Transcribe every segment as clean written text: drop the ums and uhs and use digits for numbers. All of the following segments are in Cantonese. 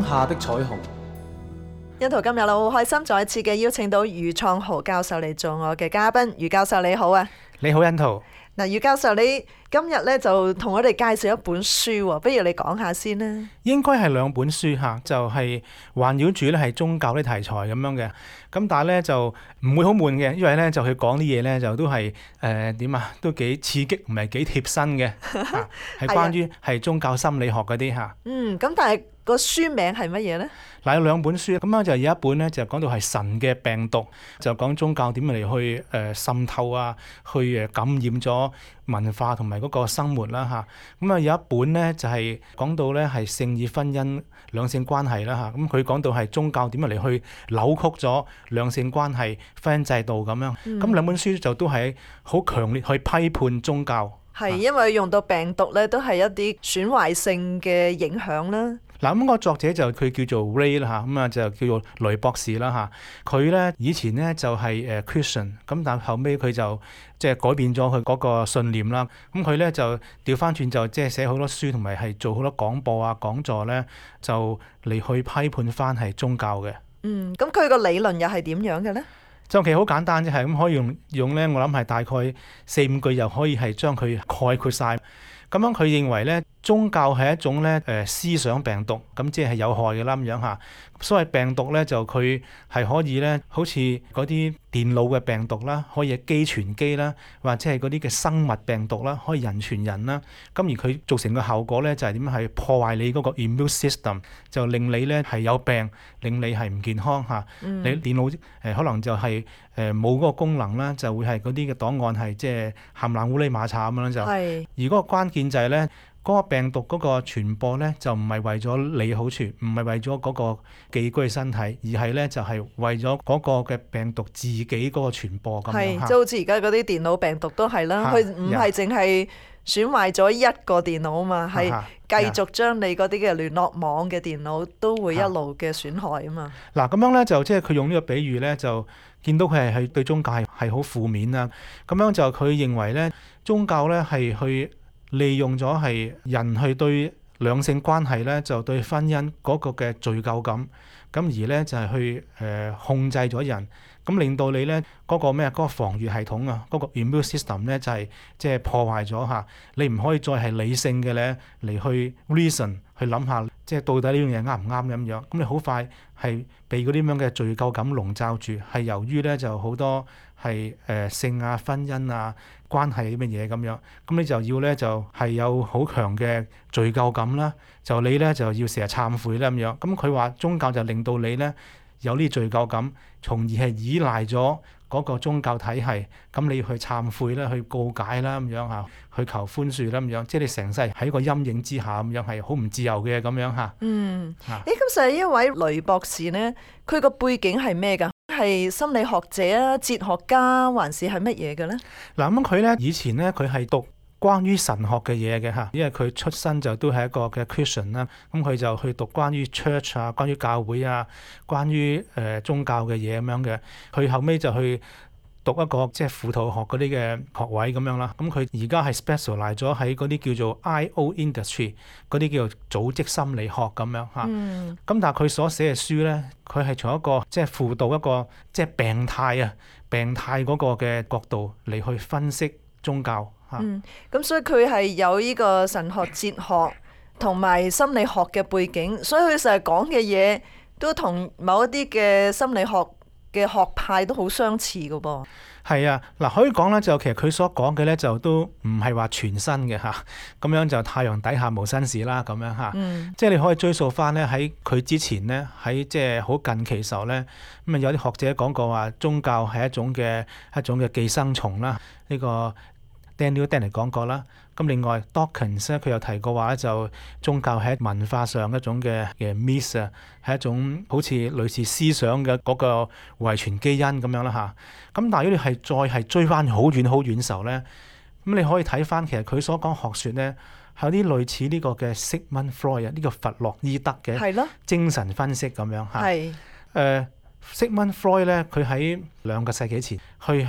下的彩虹。 欣圖今日我好開心再一次嘅邀請到余創豪教授嚟做我嘅嘉賓。余教授你好啊。 你好，欣圖。 嗱，余教授你今日咧就同我哋介紹一本書喎，不如你講下先啦。 應該係兩本書嚇，就係環繞住咧係宗教啲題材咁樣嘅。咁但係咧就唔會好悶嘅，因為咧就佢講啲嘢咧就都係點啊，都幾刺激，唔係幾貼身嘅嚇，係關於係宗教心理學嗰啲嚇。 咁但係個書名係乜嘢咧？ 嗱，有兩本書，咁樣就有一本咧就講到係神嘅病毒，就講宗教點樣嚟去滲透啊，去感染咗文化同埋嗰個生活啦嚇。咁啊有一本咧就係講到咧係聖意婚姻兩性關係啦嚇。咁佢講到係宗教點樣嚟去扭曲咗兩性關係婚姻制度咁樣。咁兩本書就都係好強烈去批判宗教。 係因為用到病毒咧，都係一啲損壞性嘅影響啦。 嗱，咁個作者就佢叫做 Ray 啦嚇，咁啊就叫做雷博士啦嚇。佢咧以前咧就係Christian，咁但後尾佢就即係改變咗佢嗰個信念啦。咁佢咧就調翻轉就即係寫好多書同埋係做好多廣播啊講座咧，就嚟去批判翻係宗教嘅。 咁佢個理論又係點樣嘅咧？ 就其實好簡單啫，係咁可以用咧，我諗係大概4-5句又可以係將佢概括晒。咁樣佢認為咧，宗教係一種咧思想病毒，咁即係有害嘅啦咁樣嚇。所謂病毒咧，就佢係可以咧，好似嗰啲電腦嘅病毒啦，可以機傳機啦，或者係嗰啲嘅生物病毒啦，可以人傳人啦。咁而佢造成嘅效果咧，就係點樣係破壞你嗰個 immune system，就令你咧係有病，令你係唔健康嚇。你電腦可能就係冇嗰個功能啦，就會係嗰啲嘅檔案係即係冚唥烏哩馬叉咁樣就。 係。 而嗰個關鍵就係咧。嗰個病毒嗰個傳播咧，就唔係為咗你好處，唔係為咗嗰個寄居身體，而係咧就係為咗嗰個嘅病毒自己嗰個傳播咁樣。 係，即係好似而家嗰啲電腦病毒都係啦，佢唔係淨係損壞咗一個電腦啊嘛，係繼續將你嗰啲嘅聯絡網嘅電腦都會一路嘅損害啊嘛。 嗱咁樣咧就即係佢用呢個比喻咧，就見到佢係對宗教係好負面啦。咁樣就佢認為咧，宗教咧係去利用咗係人去對兩性關係咧，就對婚姻嗰個嘅罪疚感，咁而咧就係去控制咗人，咁令到你咧嗰個咩嗰個防禦系統啊，嗰個 immune system 咧就係即係破壞咗嚇，你唔可以再係理性嘅咧嚟去 reason 去諗下，即係到底呢樣嘢啱唔啱咁樣，咁你好快係被嗰啲咁樣嘅罪疚感籠罩住，係由於咧就好多係性啊、婚姻啊、關係啲乜嘢咁樣，咁你就要咧就係有好強嘅罪疚感啦，就你咧就要成日懺悔啦咁樣。咁佢話宗教就令到你咧有呢罪疚感，從而係依賴咗嗰個宗教體系，咁你要去懺悔啦、去告解啦咁樣嚇，去求寬恕啦咁樣，即係你成世喺個陰影之下咁樣係好唔自由嘅咁樣嚇。 咁就係一位雷博士呢，佢個背景係咩㗎？係心理學者啊、哲學家，還是係乜嘢嘅咧？ 嗱咁佢咧以前咧佢係讀關於神學嘅嘢嘅嚇，因為佢出身就都係一個嘅 Christian 啦，咁佢就去讀關於 church 啊、關於教會啊、關於宗教嘅嘢咁樣嘅，佢後尾就去讀一個即係輔導學嗰啲嘅學位咁樣啦，咁佢而家係 specialize 咗喺嗰啲叫做 I.O. industry 嗰啲叫做組織心理學咁樣嚇。咁但係佢所寫嘅書咧，佢係從一個即係輔導一個即係病態嗰個嘅角度嚟去分析宗教嚇。 咁所以佢係有呢個神學、哲學同埋心理學嘅背景，所以佢成日講嘅嘢都同某一啲嘅心理學嘅學派都好相似㗎噃。 係啊，嗱可以講咧，就其實佢所講嘅咧就都唔係話全新嘅嚇，咁樣就太陽底下無新事啦咁樣嚇。即係你可以追溯翻咧喺佢之前咧，喺即係好近期時候咧，咁啊有啲學者講過話宗教係一種嘅寄生蟲啦，呢個 Daniel Dennett 講過啦。咁另外 Dawkins 咧佢有提過話咧，就宗教係文化上一種嘅myth啊，係一種好似類似思想嘅嗰個遺傳基因咁樣啦嚇。咁但係如果你係再係追翻好遠時候咧，咁你可以睇翻其實佢所講學説咧係有啲類似呢個嘅 Sigmund Freud 啊，呢個弗洛伊德嘅精神分析咁樣嚇。Sigmund Freud 咧，佢喺2個世紀前，佢係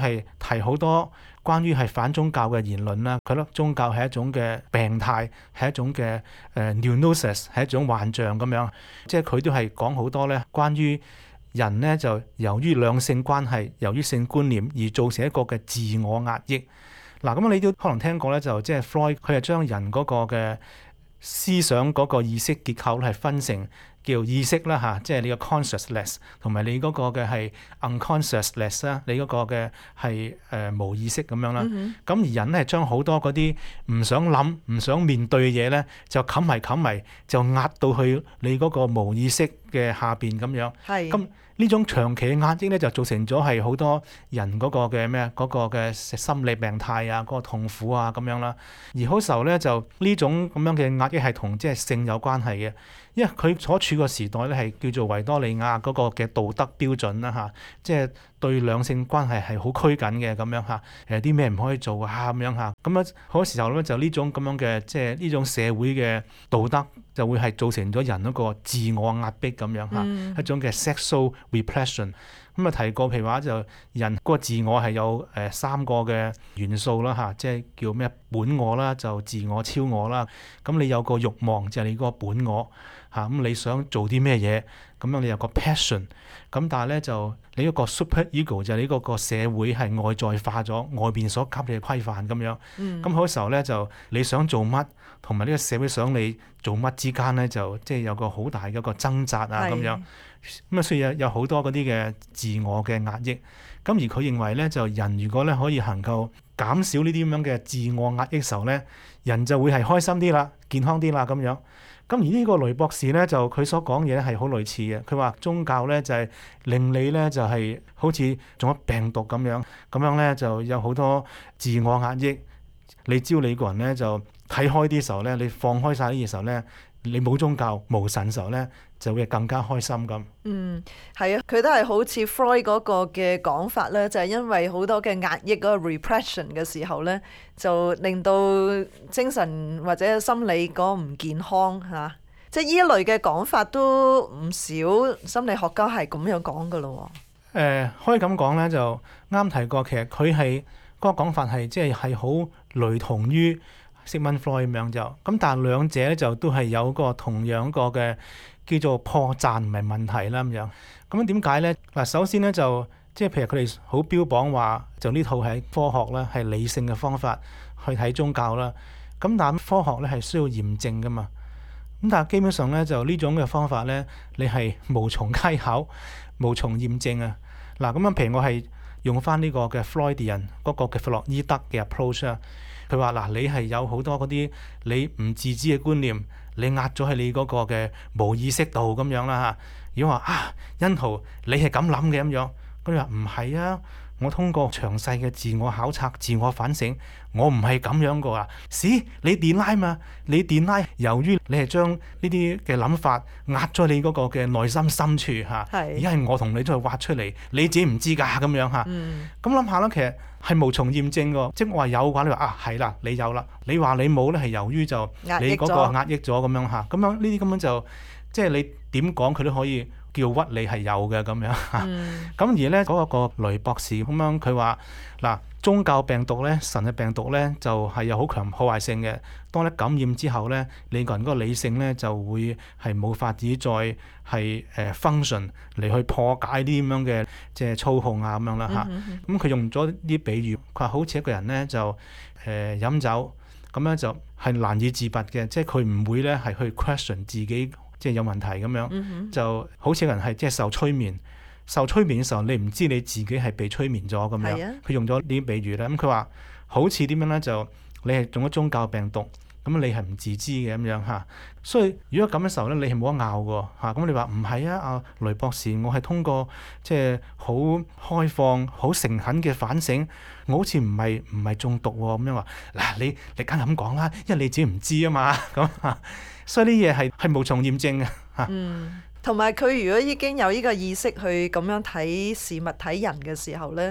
提好多關於係反宗教嘅言論啦。佢覺得宗教係一種嘅病態，係一種嘅neurosis，係一種幻象咁樣。即係佢都係講好多咧，關於人呢，就由於兩性關係，由於性觀念而造成一個嘅自我壓抑。嗱，咁你都可能聽過咧，就即係 Freud 佢係將人嗰個嘅思想嗰個意識結構咧係分成叫意識啦嚇，即係你個 consciousness 同埋你嗰個嘅係 unconsciousness 啦，你嗰個嘅係無意識咁樣啦。咁而人咧係將好多嗰啲唔想諗、唔想面對嘅嘢咧，就冚埋，就壓到去你嗰個無意識嘅下邊咁樣。咁呢種長期嘅壓抑咧，就造成咗係好多人嗰個嘅咩嗰個嘅心理病態啊，嗰個痛苦啊咁樣啦。而好時候咧，就呢種咁樣嘅壓抑係同即係性有關係嘅，因為佢所處個時代咧係叫做維多利亞嗰個嘅道德標準啦嚇，即係對兩性關係係好拘謹嘅咁樣嚇，啲咩唔可以做啊咁樣嚇。咁啊好多時候咧就呢種咁樣嘅即係呢種社會嘅道德就會係造成咗人嗰個自我壓迫咁樣嚇，一種嘅 sexual repression。咁啊提過譬如話就人嗰個自我係有3個嘅元素啦嚇，即係叫咩本我啦，就自我、超我啦。咁你有個慾望就係你嗰個本我嚇，咁你想做啲咩嘢，咁樣你有個 passion。咁但係咧就你嗰個 super ego 就係你嗰個社會係外在化咗，外邊所給你嘅規範咁樣。咁好多時候咧就你想做乜，同埋呢個社會想你做乜之間咧，就即係有個好大嘅一個掙扎啊咁樣。咁啊，所以有好多嗰啲嘅自我嘅壓抑。咁而佢認為咧，就人如果咧可以能夠減少呢啲咁樣嘅自我壓抑時候咧，人就會係開心啲啦、健康啲啦咁樣。咁而呢個雷博士咧，就佢所講嘢咧係好類似嘅。佢話宗教咧就係令你咧就係好似中咗病毒咁樣咧就有好多自我壓抑。你只要你個人咧就睇開啲時候咧，你放開晒啲嘢時候咧，你冇宗教無神時候咧，就會更加開心咁。 係啊，佢都係好似 Freud 嗰個嘅講法咧，就係因為好多嘅壓抑嗰個 repression 嘅時候咧，就令到精神或者心理嗰個唔健康嚇。即係呢一類嘅講法都唔少心理學家係咁樣講噶咯。 可以咁講咧，就啱提過，其實佢係嗰個講法係即係好類同於Sigmund Freud 咁樣就咁，但係兩者咧就都係有個同樣個嘅叫做破綻唔係問題啦咁樣。咁樣點解咧？嗱，首先咧就即係譬如佢哋好標榜話，就呢套係科學啦，係理性嘅方法去睇宗教啦。咁但係科學咧係需要驗證噶嘛。咁但係基本上咧就呢種嘅方法咧，你係無從稽考、無從驗證啊。嗱，咁樣譬如我係用翻呢個嘅 Freudian 嗰個嘅弗洛伊德嘅 approach 啊。佢話嗱，你係有好多嗰啲你唔自知嘅觀念，你壓咗喺你嗰個嘅無意識度咁樣啦嚇。如果話啊，欣豪你係咁諗嘅咁樣，咁你話唔係啊，我通過詳細嘅自我考察、自我反省，我唔係咁樣個啊。屎，你 deny 嘛？你 deny，由於你係將呢啲嘅諗法壓咗你嗰個嘅內心深處嚇，而家係我同你都係挖出嚟，你自己唔知㗎咁樣嚇。咁諗下啦，其實係無從驗證㗎。即係我話有嘅話，你話啊係啦，你有啦。你話你冇咧，係由於就你嗰個壓抑咗咁樣嚇。咁樣呢啲根本就即係你點講佢都可以叫屈你係有嘅咁樣嚇。咁而咧嗰個雷博士咁樣佢話嗱，宗教病毒咧、神嘅病毒咧就係有好強破壞性嘅。當你感染之後咧，你個人嗰個理性咧就會係冇法子再係function 嚟去破解啲咁樣嘅即係操控啊咁樣啦嚇。咁佢用咗啲比喻，佢話好似一個人咧就飲酒咁樣就係難以自拔嘅，即係佢唔會咧係去 question 自己即係有問題咁樣，就好似個人係即係受催眠。受催眠嘅時候，你唔知你自己係被催眠咗咁樣。佢用咗呢啲比喻咧，咁佢話好似點樣咧？就你係中咗宗教病毒，咁你係唔自知嘅咁樣嚇。所以如果咁嘅時候咧，你係冇得拗嘅嚇。咁你話唔係啊？阿雷博士，我係通過即係好開放、好誠懇嘅反省，我好似唔係中毒喎咁樣話。嗱，你梗係咁講啦，因為你自己唔知啊嘛咁嚇。所以呢嘢係無從驗證嘅嚇。 同埋佢如果已經有呢個意識去咁樣睇事物睇人嘅時候呢，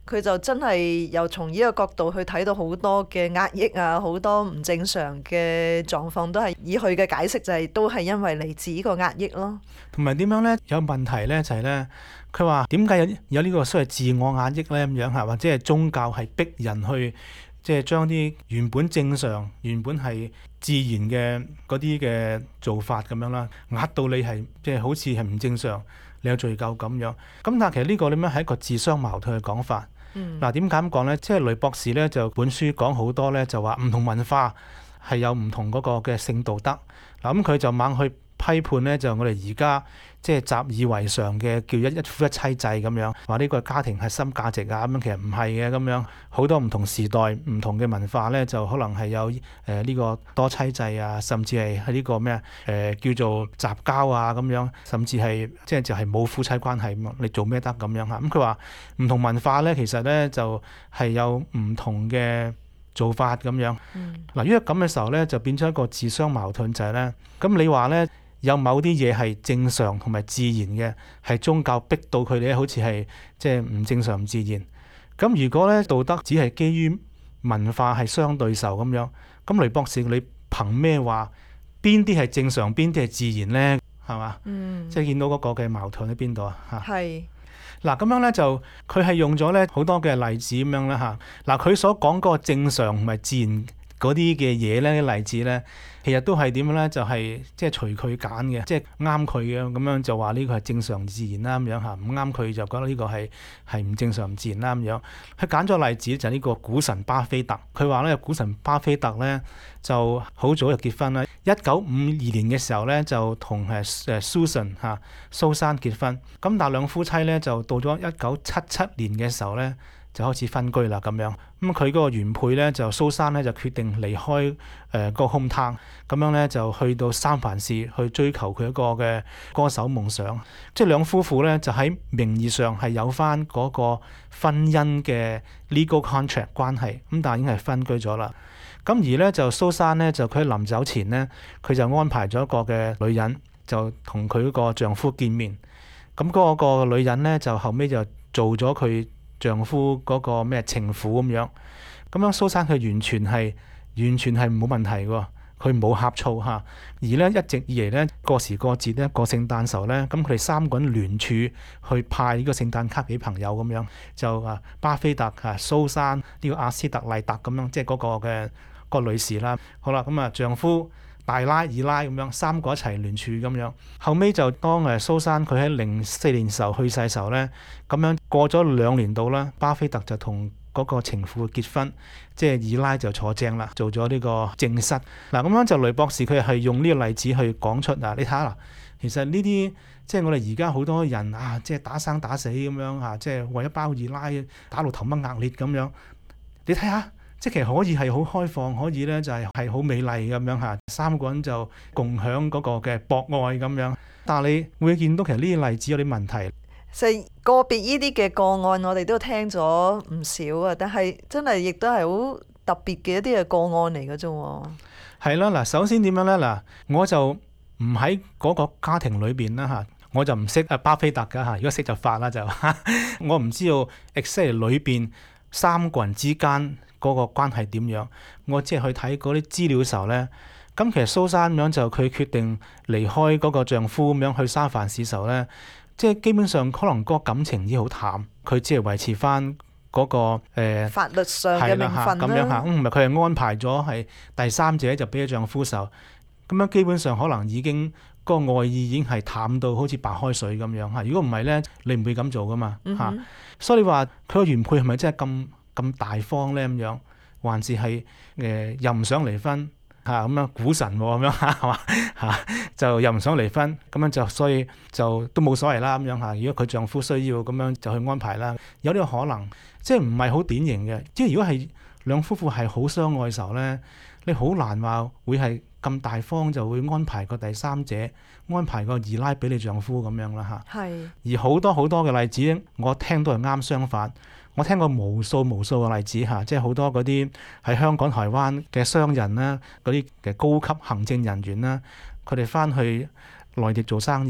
佢就真係又從呢個角度去睇到好多嘅壓抑啊，好多唔正常嘅狀況，都係以佢嘅解釋就係都係因為嚟自呢個壓抑咯。 同埋點樣呢？有問題呢，就係呢，佢話點解有呢個所謂自我壓抑呢？咁樣嚇，或者係宗教係逼人去即係將啲原本正常、原本係自然嘅嗰啲嘅做法咁樣啦，壓到你係即係好似係唔正常，你有罪疚咁樣。咁但係其實呢個點樣係一個自相矛盾嘅講法。嗱，點解咁講呢？即係雷博士呢，就本書講好多呢，就話唔同文化係有唔同嗰個嘅性道德。嗱，咁佢就猛去批判呢，就我哋而家即係習以為常嘅叫一夫一妻制咁樣，話呢個家庭核心價值啊咁樣，其實唔係嘅咁樣。好多唔同時代、唔同嘅文化呢，就可能係有呢個多妻制啊，甚至係呢個咩叫做雜交啊咁樣，甚至係即係就係冇夫妻關係咁，你做咩得咁樣嚇？咁佢話唔同文化呢，其實呢就係有唔同嘅做法咁樣。嗱，如果咁嘅時候呢，就變咗一個自相矛盾，就係呢。咁你話呢，有某啲嘢係正常同埋自然嘅，係宗教逼到佢哋好似係即係唔正常唔自然。咁如果咧道德只係基於文化係相對受咁樣，咁雷博士你憑咩話邊啲係正常，邊啲係自然呢？係嘛？即係見到嗰個嘅矛盾喺邊度啊？嚇係嗱，咁樣咧就佢係用咗咧好多嘅例子咁樣啦嚇。嗱，佢所講嗰個正常同埋自然嗰啲嘅嘢咧，啲例子咧，其實都係點樣咧？就係即係隨佢揀嘅，即係啱佢嘅咁樣就話呢個係正常自然啦咁樣嚇，唔啱佢就覺得呢個係唔正常唔自然啦咁樣。佢揀咗例子就係呢個股神巴菲特，佢話咧股神巴菲特咧就好早就結婚啦，1952年嘅時候咧就同Susan 蘇珊結婚，咁但係兩夫妻咧就到咗1977年嘅時候咧，就開始分居啦咁樣。咁佢嗰個原配咧就蘇珊咧就決定離開個 home town，咁樣咧就去到三藩市去追求佢一個嘅歌手夢想。即係兩夫婦咧就喺名義上係有翻嗰個婚姻嘅 legal contract 關係，咁但係已經係分居咗啦。咁而咧就蘇珊咧就佢喺臨走前咧，佢就安排咗一個嘅女人就同佢嗰個丈夫見面。咁嗰個女人咧就後尾就做咗佢丈夫嗰個咩情婦咁樣，咁樣蘇珊佢完全係冇問題喎，佢冇呷醋嚇。而咧一直以嚟咧過時過節咧過聖誕時候咧，咁佢哋三個人聯署去派呢個聖誕卡俾朋友咁樣，就巴菲特蘇珊呢個阿斯特麗特咁樣，即係嗰個嘅個女士啦。好啦，咁丈夫大拉二拉咁樣三個一齊聯署咁樣，後尾就當蘇珊佢喺04年時候去世時候咧，咁樣過咗2年度啦，巴菲特就同嗰個情婦結婚，即係二拉就坐正啦，做咗呢個正室。嗱，咁樣就雷博士佢係用呢個例子去講出你睇下啦，其實呢啲即係我哋而家好多人即係打生打死咁樣即係為一包二拉打到頭崩額裂咁樣，你睇下。即係其實可以係好開放，可以咧就係好美麗咁樣嚇，三個人就共享嗰個嘅博愛咁樣。但係你會見到其實呢啲例子有啲問題。 其實個別呢啲嘅個案，我哋都聽咗唔少啊，但係真係亦都係好特別嘅一啲嘅個案嚟嘅啫喎。係啦，嗱，首先點樣咧？嗱，我就唔喺嗰個家庭裏邊啦嚇，我就唔識巴菲特㗎嚇。如果識就發啦就，我唔知道 exactly 裏邊三個人之間嗰個關係點樣？我即係去睇嗰啲資料嘅時候呢，咁其實蘇珊咁樣就佢決定離開嗰個丈夫咁樣去三藩市時候呢，即係基本上可能嗰個感情已經好淡，佢只係維持翻嗰個法律上嘅名分咁樣嚇，唔係佢係安排咗係第三者就俾咗丈夫時候，咁樣基本上可能已經嗰個愛意已經係淡到好似白開水咁樣嚇。如果唔係呢，你唔會咁做噶嘛嚇。所以你話佢個原配係咪真係咁大方咧咁樣，還是係又唔想離婚咁樣股神咁樣係嘛就又唔想離婚咁樣就所以就都冇所謂啦咁樣如果佢丈夫需要咁樣就去安排啦，有呢個可能，即係唔係好典型嘅。即係如果係兩夫婦係好相愛嘅時候咧，你好難話會係咁大方就會安排個第三者，安排個二奶俾你丈夫咁樣啦嚇。係。而好多嘅例子，我聽都係啱相反。我聽過無數嘅例子即係好多嗰啲喺香港、台灣嘅商人啦，嗰啲嘅高級行政人員啦，佢哋翻去內地做生意，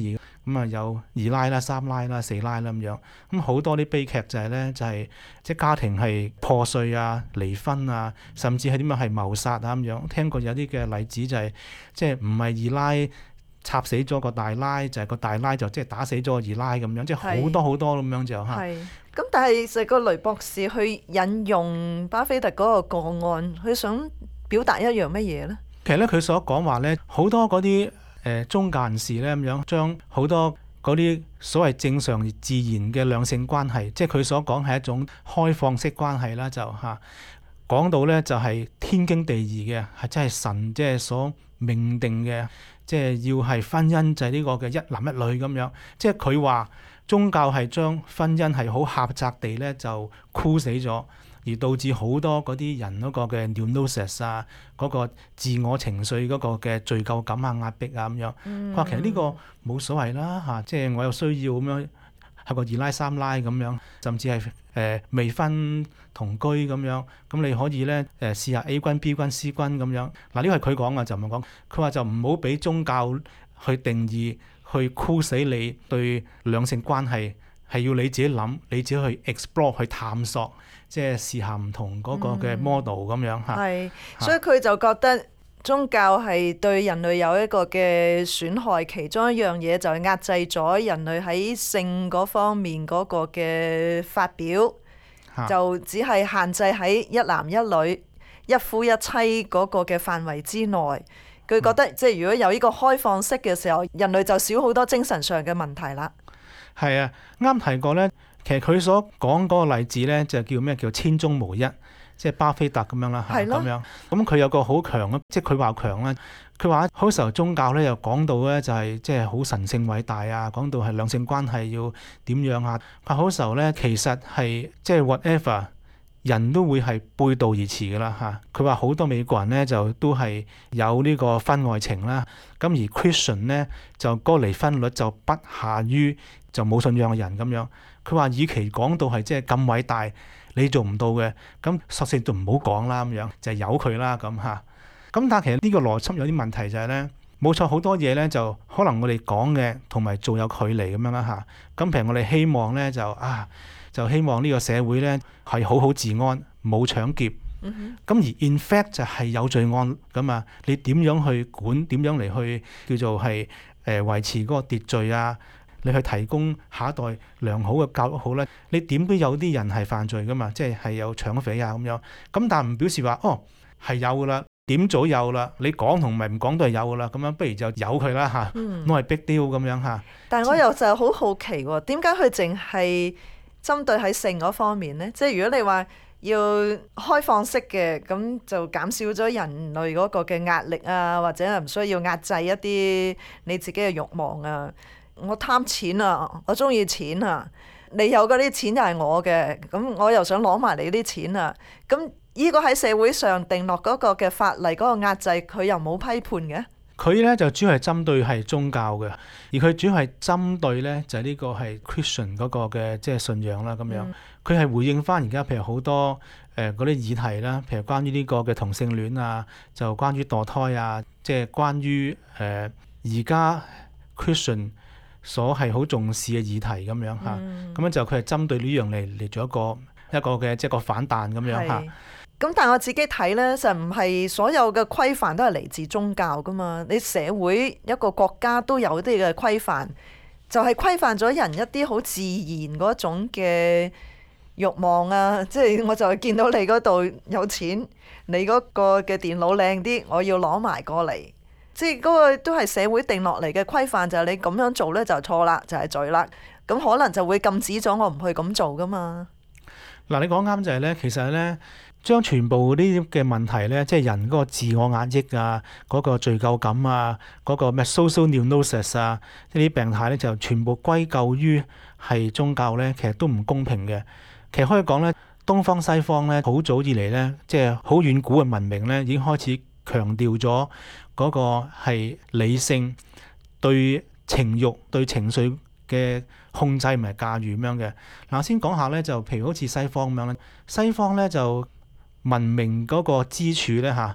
咁啊有二奶啦、三奶啦、四奶啦咁樣。咁好多啲悲劇就係咧，就係即係家庭係破碎啊、離婚啊，甚至係點樣係謀殺啊咁樣。聽過有啲嘅例子就係即係唔係二奶插死咗個大奶，就係個大奶就即係打死咗個二奶咁樣，即係好多好多咁樣就嚇。 係。咁但係其實個雷博士去引用巴菲特嗰個個案，佢想表達一樣乜嘢咧？ 其實咧，佢所講話咧，好多嗰啲宗教人士咧咁樣，將好多嗰啲所謂正常自然嘅兩性關係，即係佢所講係一種開放式關係啦，就嚇講到咧就係天經地義嘅，係真係神即係所命定嘅，即係要係婚姻就係呢個嘅一男一女咁樣。即係佢話宗教係將婚姻係好狹窄地咧就箍死咗。而導致好多嗰啲人嗰個嘅 neurosis 啊，嗰個自我情緒嗰個嘅罪疚感啊、壓迫啊咁樣。佢話其實呢個冇所謂啦嚇，即係我有需要咁樣係個二奶三奶咁樣，甚至係未婚同居咁樣，咁你可以咧試下 A 君、B 君、C 君咁樣。嗱呢個係佢講嘅，就唔係講。佢話就唔好俾宗教去定義，去箍死你對兩性關係，係要你自己諗，你自己去 explore 去探索。即係試下唔同嗰個嘅 model 咁樣嚇， 係，所以佢就覺得宗教係對人類有一個嘅損害，其中一樣嘢就係壓制咗人類喺性嗰方面嗰個嘅發表，就只係限制喺一男一女、一夫一妻嗰個嘅範圍之內。佢覺得即係如果有呢個開放式嘅時候，人類就少好多精神上嘅問題啦。 係啊，啱提過咧。其實佢所講嗰個例子咧，就叫咩？叫千中無一，即係巴菲特咁樣啦嚇，咁樣。咁佢有個好強嘅，即係佢話強啦。佢話好時候宗教咧又講到咧就係即係好神聖偉大啊，講到係兩性關係要點樣啊。佢好時候咧其實係即係 whatever 人都會係背道而馳㗎啦嚇。佢話好多美國人咧就都係有呢個婚外情啦。咁而 Christian 咧就嗰個離婚率就不下於就冇信仰嘅人咁樣。佢話：與其講到係即係咁偉大，你做唔到嘅，咁索性就唔好講啦咁樣，就係由佢啦咁嚇。咁但係其實呢個邏輯有啲問題就係咧，冇錯好多嘢咧就可能我哋講嘅同埋做有距離咁樣啦嚇。咁譬如我哋希望咧就希望呢個社會咧係好好治安，冇搶劫。咁而 in fact 就係有罪案咁啊，你點樣去管？點樣嚟去叫做係維持嗰個秩序啊？你去提供下一代良好嘅教育好咧，你點都有啲人係犯罪噶嘛，即係有搶匪啊咁樣。咁但係唔表示話係有噶啦，點早有啦，你講同埋唔講都係有噶啦。咁樣不如就由佢啦嚇，都係 big deal 咁樣嚇。 但係我又就好好奇喎，點解佢淨係針對喺性嗰方面咧？即係如果你話要開放式嘅，咁就減少咗人類嗰個嘅壓力啊，或者係唔需要壓制一啲你自己嘅慾望啊。我貪錢啊，我中意錢啊，你有嗰啲錢就係我嘅，咁我又想攞埋你啲錢啊，咁呢個喺社會上定落嗰個嘅法例嗰個壓制，佢又冇批判嘅。 佢咧就主要係針對係宗教嘅，而佢主要係針對咧就係呢個係 Christian 嗰個嘅即係信仰啦咁樣。佢係回應翻而家譬如好多嗰啲議題啦，譬如關於呢個嘅同性戀啊，就關於墮胎啊，即係關於而家 Christian所係好重視嘅議題咁樣嚇，咁樣就佢係針對呢樣嚟做一個嘅即係個反彈咁樣嚇。 咁但係我自己睇咧，就唔係所有嘅規範都係嚟自宗教噶嘛。你社會一個國家都有啲嘅規範，就係規範咗人一啲好自然嗰種嘅慾望啊。即係我就係見到你嗰度有錢，你嗰個嘅電腦靚啲，我要攞埋過嚟。即係嗰個都係社會定落嚟嘅規範，就係你咁樣做咧就錯啦，就係罪啦。咁可能就會禁止咗我唔去咁做噶嘛。 嗱，你講啱就係咧，其實咧將全部呢啲嘅問題咧，即係人嗰個自我壓抑啊，嗰個罪疚感啊，嗰個咩 social neurosis 啊，呢啲病態咧就全部歸咎於係宗教咧，其實都唔公平嘅。其實可以講咧，東方西方咧好早以嚟咧，即係好遠古嘅文明咧已經開始強調咗嗰個係理性對情慾對情緒嘅控制唔係駕馭咁樣嘅。嗱，先講下咧，就譬如好似西方咁樣咧，西方咧就文明嗰個支柱咧嚇，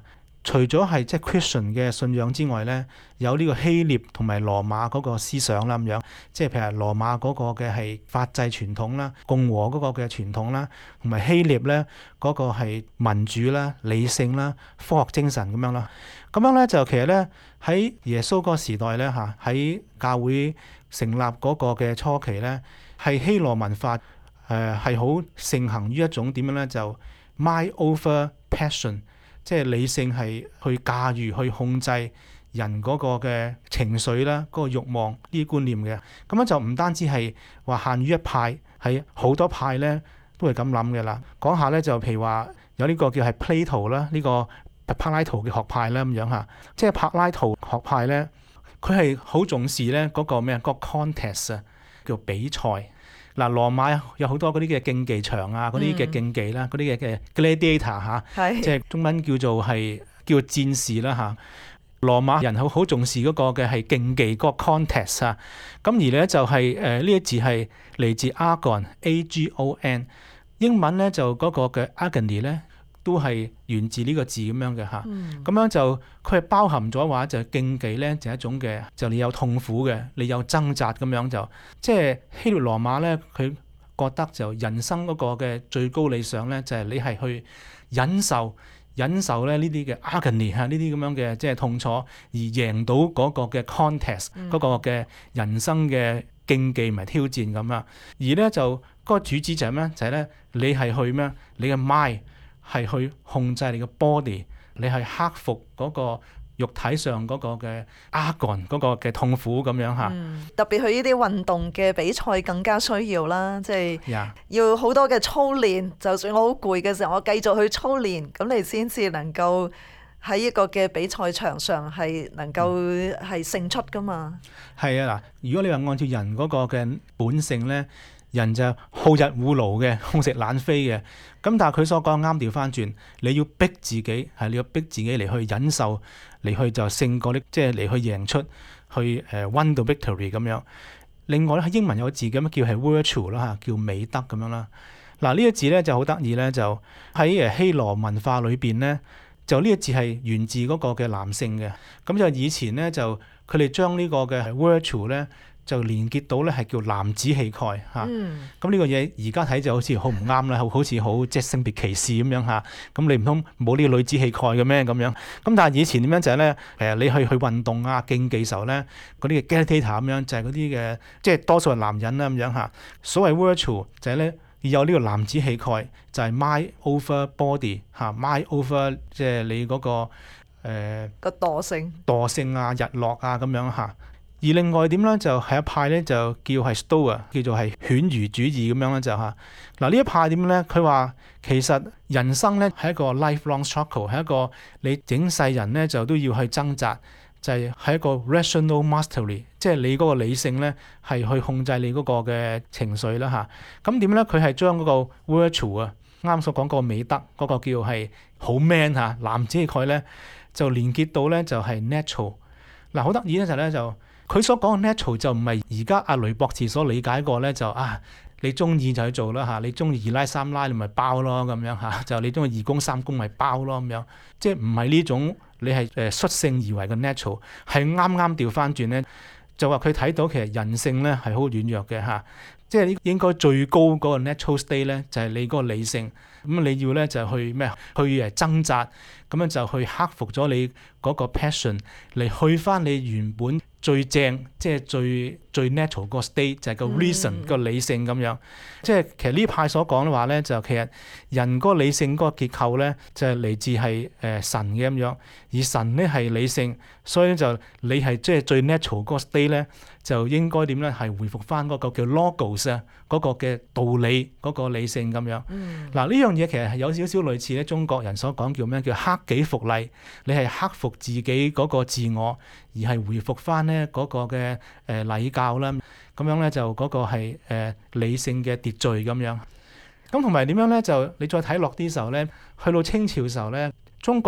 除咗係即係 Christian 嘅信仰之外咧，有呢個希臘同埋羅馬嗰個思想啦咁樣，即係譬如羅馬嗰個嘅係法制傳統啦、共和嗰個嘅傳統啦，同埋希臘咧嗰個係民主啦、理性啦、科學精神咁樣啦。咁樣咧就其實咧喺耶穌嗰個時代咧嚇，喺教會成立嗰個嘅初期咧，係希羅文化係好盛行於一種點樣咧，就 mind over passion。即係理性係去駕馭、去控制人嗰個嘅情緒啦、嗰個慾望呢啲觀念嘅。咁樣就唔單止係話限於一派，係好多派咧都係咁諗嘅啦。講下咧就譬如話有呢個叫係 Plato 啦，呢個柏拉圖嘅學派啦咁樣嚇。即係柏拉圖學派咧，佢係好重視咧嗰個咩？個 contest 啊，叫比賽。嗱，羅馬有好多嗰啲嘅競技場啊，嗰啲嘅競技啦，嗰啲嘅 gladiator 嚇，即係中文叫做戰士啦嚇。羅馬人好重視嗰個嘅係競技嗰個 contest 啊。咁而咧就係呢一字係嚟自 agon，A-G-O-N， 英文咧就嗰個嘅 agony 咧都係源自呢個字咁樣嘅嚇。咁樣就佢係包含咗話就競技咧就係一種嘅，就你有痛苦嘅，你有掙扎咁樣，就即係希臘羅馬咧，佢覺得就人生嗰個嘅最高理想咧就係你係去忍受咧呢啲嘅 agony 嚇，呢啲咁樣嘅即係痛楚，而贏到嗰個嘅 contest 嗰個嘅人生嘅競技同埋挑戰咁啊。而咧就嗰個主旨就係咩？就係咧你係去咩？你嘅 mind 係去控制你嘅 body， 你係克服嗰個肉體上嗰個嘅 agon 嗰個嘅痛苦咁樣嚇。 特別去呢啲運動嘅比賽更加需要啦，即係 Yeah. 要好多嘅操練。就算我好攰嘅時候，我繼續去操練，咁你先至能夠喺一個嘅比賽場上係能夠係勝出噶嘛。 係啊，嗱，如果你話按照人嗰個嘅本性咧，人就好日糊勞嘅，空食懶飛嘅。咁但係佢所講啱調翻轉，你要逼自己，係你要逼自己嚟去忍受，嚟去就勝過啲，即係嚟去贏出，去win the victory 咁樣。另外咧喺英文有個字咁樣叫係 virtue 啦嚇，叫美德咁樣啦。嗱呢個字咧就好得意咧，就喺希羅文化裏邊咧，就呢個字係源自嗰個嘅男性嘅。咁就以前咧就佢哋將呢個嘅 virtue 咧，就連結到咧係叫男子氣概嚇，咁呢個嘢而家睇就好似好唔啱啦，好似好即係性別歧視咁樣嚇。咁你唔通冇呢個女子氣概嘅咩咁樣？咁但係以前點樣就係咧你去運動啊競技時候咧，嗰啲嘅 gladiator 咁樣就係嗰啲嘅即係多數係男人啦咁樣嚇。所謂 virtue 就係咧要有呢個男子氣概，就係 mind over body 嚇，mind over 即係你嗰個個惰性啊日落啊咁樣嚇。而另外點咧就係一派咧就叫係 Stoa， 叫做係犬儒主義咁樣咧就嚇。嗱呢一派點咧？佢話其實人生咧係一個 lifelong struggle， 係一個你整世人咧就都要去掙扎，就係一個 rational mastery， 即係你嗰個理性咧係去控制你嗰個嘅情緒啦嚇。咁點咧？佢係將嗰個 virtue 啊，啱所講嗰個美德嗰個叫係好 man 嚇，男子氣概咧就連結到咧就係 natural。嗱好得意咧就咧就。佢所講嘅 natural 就唔係而家阿雷博士所理解過咧，就你中意就去做啦嚇，你中意二奶三奶你咪包咯咁樣嚇，就你中意二公三公咪包咯咁樣，即係唔係呢種你係率性而為嘅 natural， 係啱調翻轉咧，就話佢睇到其實人性咧係好軟弱嘅嚇，即係應該最高嗰個 natural state 咧就係你嗰個理性，咁你要咧就去咩去掙扎，咁樣就去克服咗你嗰個 passion 嚟去翻你原本最正，即係最 natural 個 state 就係個 reason 個理性咁樣。即係其實呢派所講嘅話咧，就其實人嗰個理性嗰個結構咧就係嚟自係神嘅咁樣，而神咧係理性，所以咧就你係即係最 natural 嗰個 state 咧就應該點咧係回復翻嗰個叫 logos 啊嗰個嘅道理嗰個理性咁樣。嗱呢樣嘢其實係有少少類似咧中國人所講叫咩？叫克己復禮，你係克服自己嗰個自我，而係回復翻咧嗰個嘅禮教啦。咁樣咧就嗰個係理性嘅秩序咁樣。咁同埋點樣咧？就你再睇落啲時候咧，去到清朝時候咧，中國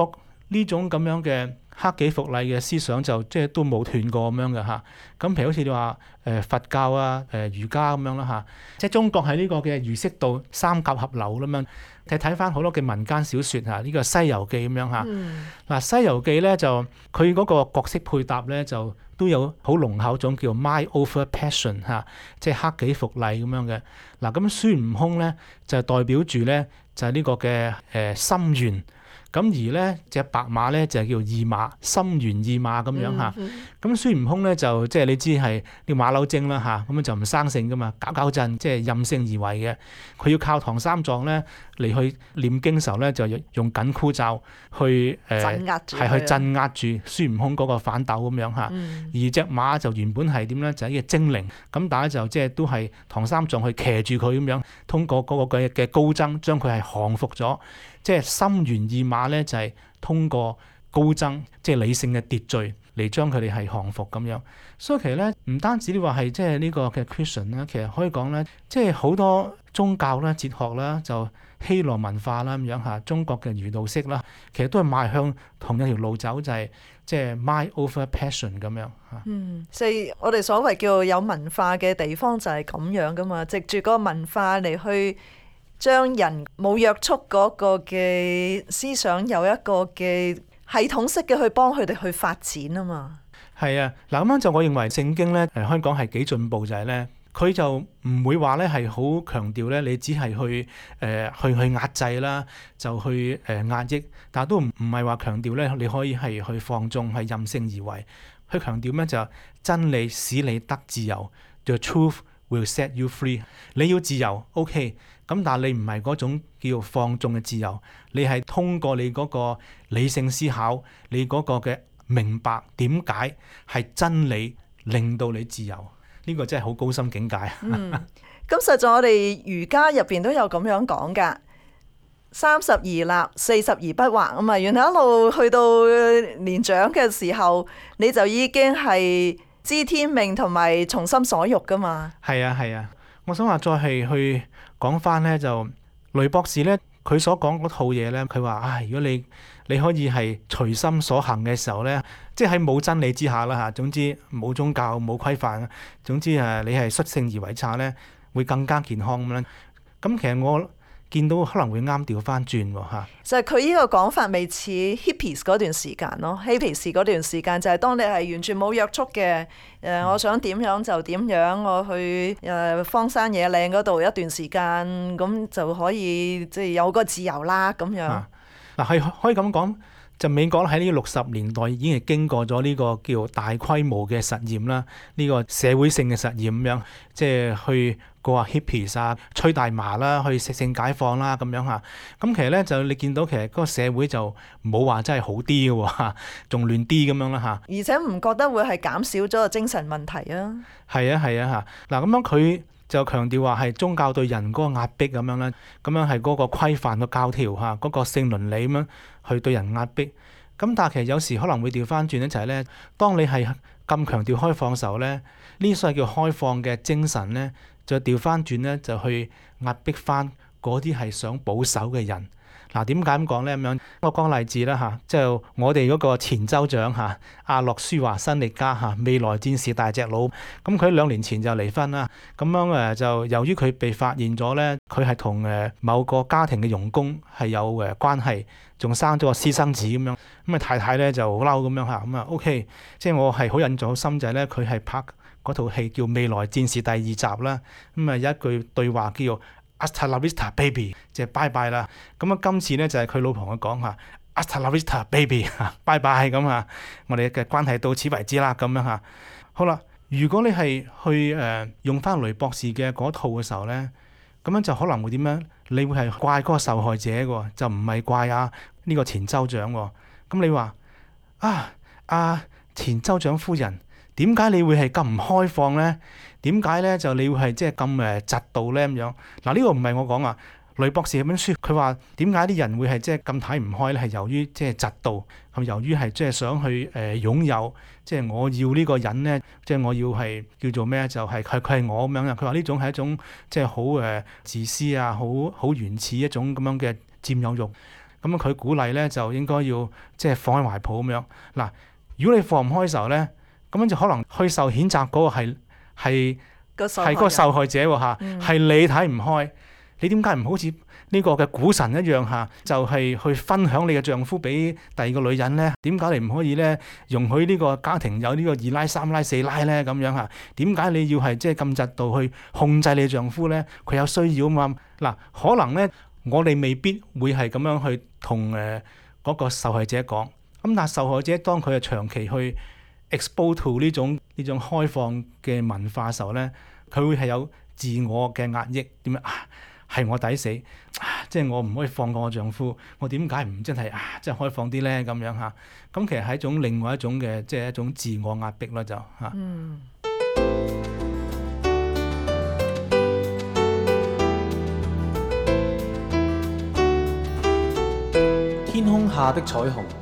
呢種咁樣嘅克己復禮嘅思想就即係都冇斷過咁樣嘅嚇。咁譬如好似你話佛教啊、儒家咁樣啦嚇，即係中國喺呢個嘅儒釋道三教合流咁樣。睇翻好多嘅民間小説嚇，呢個《西遊記》咁樣嚇。嗱，《西遊記》咧就佢嗰個角色配搭咧就都有好濃厚種叫 mind over passion 嚇，即係克己復禮咁樣嘅。嗱，咁孫悟空咧就代表住咧就係呢個嘅心猿。咁而咧隻白馬咧就係叫二馬，心猿意馬咁樣嚇。咁孫悟空咧就即係你知係啲馬騮精啦嚇，咁樣就唔生性噶嘛，搞震，即係任性而為嘅。佢要靠唐三藏咧嚟去念經時候咧，就用緊箍咒去鎮壓住， 係去鎮壓住孫悟空嗰個反斗咁樣嚇。而隻馬就原本係點咧？就係一個精靈，咁但係就即係都係唐三藏去騎住佢咁樣，通過嗰個嘅高僧將佢係降服咗。即係心猿意馬咧，就係通過高僧，即係理性嘅秩序嚟將佢哋係降服咁樣。所以其實咧，唔單止你話係即係呢個嘅 Christian 啦，其實可以講咧，即係好多宗教啦、哲學啦，就希羅文化啦咁樣嚇，中國嘅儒道釋啦，其實都係邁向同一條路走，就係即係 mind over passion 咁樣嚇。 所以我哋所謂叫有文化嘅地方就係咁樣噶嘛，藉住嗰個文化嚟去將人冇約束嗰個嘅思想有一個嘅系統式嘅去幫佢哋去發展啊嘛。 係啊，嗱咁樣就我認為聖經咧，香港係幾進步就係咧，佢就唔會話咧係好強調咧，你只係去壓制啦，就去壓抑，但係都唔係話強調咧，你可以係去放縱係任性而為。佢強調咩就真理使你得自由 ，The truth will set you free。你要自由 ，OK。咁但係你唔係嗰種叫放縱嘅自由，你係通過你嗰個理性思考，你嗰個嘅明白點解係真理令到你自由，呢個真係好高深境界。 咁實在我哋儒家入邊都有咁樣講㗎，30而立，40而不惑啊嘛。原來一路去到年長嘅時候，你就已經係知天命同埋從心所欲㗎嘛。 係啊係啊，我想話再係去講翻咧，就雷博士咧，佢所講嗰套嘢咧，佢話如果你可以係隨心所行嘅時候咧，即係喺冇真理之下啦嚇，總之冇宗教冇規範，總之你係率性而為差咧，會更加健康咁樣。咁其實我見到可能會啱調翻轉喎嚇。 就係佢呢個講法未似 hippies 嗰段時間咯。hippies 嗰段時間就係當你係完全冇約束嘅，我想點樣就點樣，我去荒山野嶺嗰度一段時間，咁就可以即係有個自由啦咁樣。 嗱係可以咁講，就美國喺呢60年代已經係經過咗呢個叫大規模嘅實驗啦，呢個社會性嘅實驗咁樣，即係去過下 hippies 啊，吹大麻啦，去食性解放啦咁樣嚇。咁其實咧就你見到其實嗰個社會就冇話真係好啲嘅喎，仲亂啲咁樣啦嚇。 而且唔覺得會係減少咗個精神問題啊。 係啊係啊嚇。嗱咁樣佢就強調話係宗教對人嗰個壓迫咁樣啦，咁樣係嗰個規範嘅教條嚇，嗰個性倫理咁樣去對人壓迫。咁但係其實有時可能會調翻轉咧，就係咧，當你係咁強調開放嘅時候咧，呢所謂叫開放嘅精神咧，就調翻轉咧，就去壓迫翻嗰啲係想保守嘅人。嗱，點解咁講咧？咁樣我講個例子啦嚇，就我哋嗰個前州長嚇，阿諾舒華辛力加嚇，未來戰士大隻佬，咁佢2年前就離婚啦。咁樣就由於佢被發現咗咧，佢係同某個家庭嘅傭工係有關係，仲生咗個私生子咁樣。咁太太咧就好嬲咁樣嚇，咁OK，即係我係好印象好深就係咧，佢係拍嗰套戲叫《未來戰士》第2集啦。咁有一句對話叫做Hasta la vista, baby， 即係拜拜啦。咁今次咧就係佢老婆佢講嚇，Hasta la vista, baby， 拜拜咁啊。我哋嘅關係到此為止啦，咁樣嚇。好啦，如果你係去用翻雷博士嘅嗰套嘅時候咧，咁樣就可能會點樣？你會係怪嗰個受害者喎，就唔係怪呢個前州長喎。咁你話前州長夫人，點解你會係咁唔開放咧？點解咧就你會係即係咁窒到咧咁樣？嗱，呢個唔係我講啊，雷博士本書佢話點解啲人會係即係咁睇唔開咧？係由於即係窒到，係由於係即係想去擁有，即係我要呢個人咧，即係我要係叫做咩？就係佢係我咁樣啊！佢話呢種係一種即係好自私啊，好原始一種咁樣嘅佔有慾。 咁佢鼓勵咧就應該要即係放喺懷抱咁樣。嗱，如果你放唔開嘅時候咧，咁樣就可能去受譴責嗰個係嗰個受害者喎嚇，係你睇唔開，你點解唔好似呢個嘅股神一樣嚇，就係去分享你嘅丈夫俾第二個女人咧？點解你唔可以咧容許呢個家庭有呢個二奶、三奶、四奶咧咁樣嚇？點解你要係即係咁窒度去控制你丈夫咧？佢有需要啊嘛。嗱，可能咧我哋未必會係咁樣去同嗰個受害者講。咁但係受害者當佢係長期去 expose to 呢種開放嘅文化嘅時候咧，佢會係有自我嘅壓抑，點樣係我抵死，即係我唔可以放過我丈夫，我點解唔真係即係開放啲咧咁樣嚇？咁其實係另外一種嘅，即係一種自我壓迫啦就嚇。 天空下的彩虹。